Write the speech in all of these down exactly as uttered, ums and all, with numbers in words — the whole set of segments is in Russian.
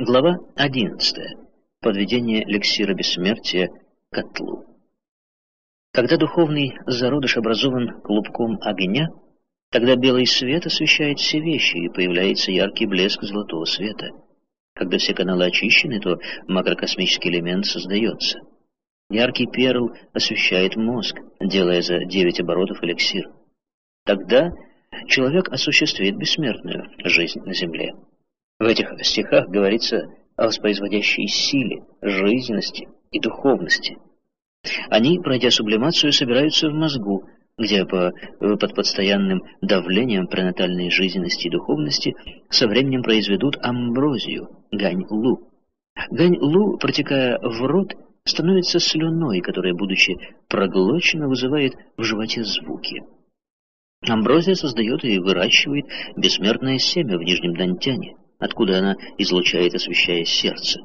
Глава одиннадцатая. Подведение эликсира бессмертия к котлу. Когда духовный зародыш образован клубком огня, тогда белый свет освещает все вещи, и появляется яркий блеск золотого света. Когда все каналы очищены, то макрокосмический элемент создается. Яркий перл освещает мозг, делая за девять оборотов эликсир. Тогда человек осуществит бессмертную жизнь на земле. В этих стихах говорится о воспроизводящей силе, жизненности и духовности. Они, пройдя сублимацию, собираются в мозгу, где по, под постоянным давлением пренатальной жизненности и духовности со временем произведут амброзию, гань-лу. Гань-лу, протекая в рот, становится слюной, которая, будучи проглочена, вызывает в животе звуки. Амброзия создает и выращивает бессмертное семя в нижнем дантяне, откуда она излучает, освещая сердце.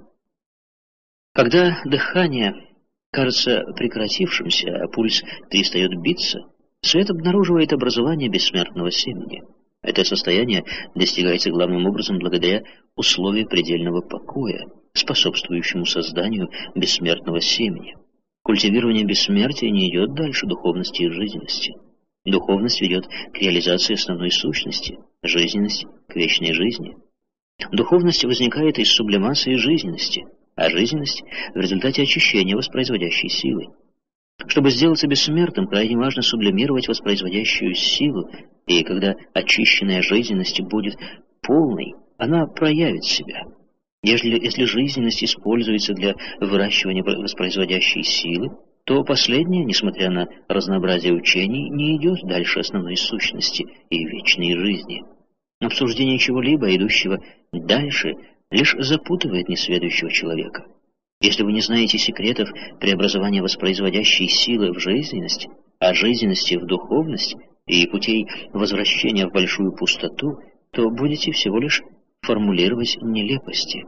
Когда дыхание кажется прекратившимся, а пульс перестает биться, свет обнаруживает образование бессмертного семени. Это состояние достигается главным образом благодаря условию предельного покоя, способствующему созданию бессмертного семени. Культивирование бессмертия не идет дальше духовности и жизненности. Духовность ведет к реализации основной сущности, жизненность к вечной жизни. Духовность возникает из сублимации жизненности, а жизненность в результате очищения воспроизводящей силы. Чтобы сделаться бессмертным, крайне важно сублимировать воспроизводящую силу, и когда очищенная жизненность будет полной, она проявит себя. Если, если жизненность используется для выращивания воспроизводящей силы, то последняя, несмотря на разнообразие учений, не идет дальше основной сущности и вечной жизни. Обсуждение чего-либо, идущего дальше, лишь запутывает несведущего человека. Если вы не знаете секретов преобразования воспроизводящей силы в жизненность, а жизненности в духовность и путей возвращения в большую пустоту, то будете всего лишь формулировать нелепости.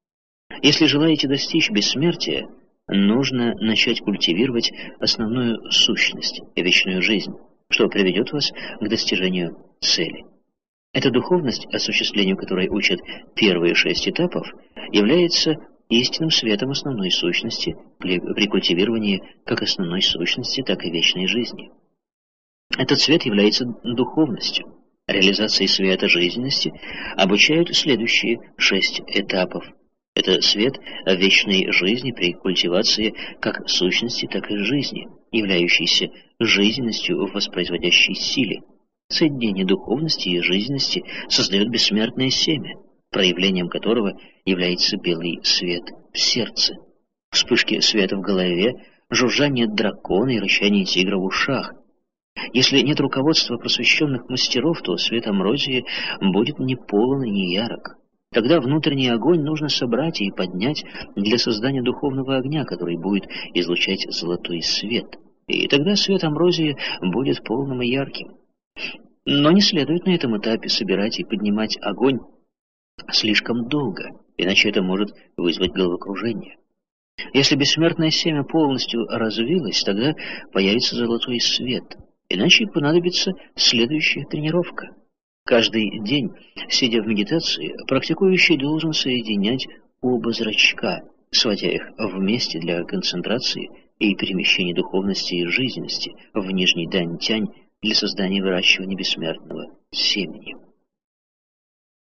Если желаете достичь бессмертия, нужно начать культивировать основную сущность и вечную жизнь, что приведет вас к достижению цели. Эта духовность, осуществлению которой учат первые шесть этапов, является истинным светом основной сущности при, при культивировании как основной сущности, так и вечной жизни. Этот свет является духовностью. Реализации света жизненности обучают следующие шесть этапов. Это свет вечной жизни при культивации как сущности, так и жизни, являющейся жизненностью в воспроизводящей силе. Соединение духовности и жизненности создает бессмертное семя, проявлением которого является белый свет в сердце. Вспышки света в голове, жужжание дракона и рычание тигра в ушах. Если нет руководства просвещенных мастеров, то свет амброзии будет не полон и не ярок. Тогда внутренний огонь нужно собрать и поднять для создания духовного огня, который будет излучать золотой свет. И тогда свет амброзии будет полным и ярким. Но не следует на этом этапе собирать и поднимать огонь слишком долго, иначе это может вызвать головокружение. Если бессмертное семя полностью развилось, тогда появится золотой свет, иначе понадобится следующая тренировка. Каждый день, сидя в медитации, практикующий должен соединять оба зрачка, сводя их вместе для концентрации и перемещения духовности и жизненности в нижний дантянь для создания и выращивания бессмертного семени.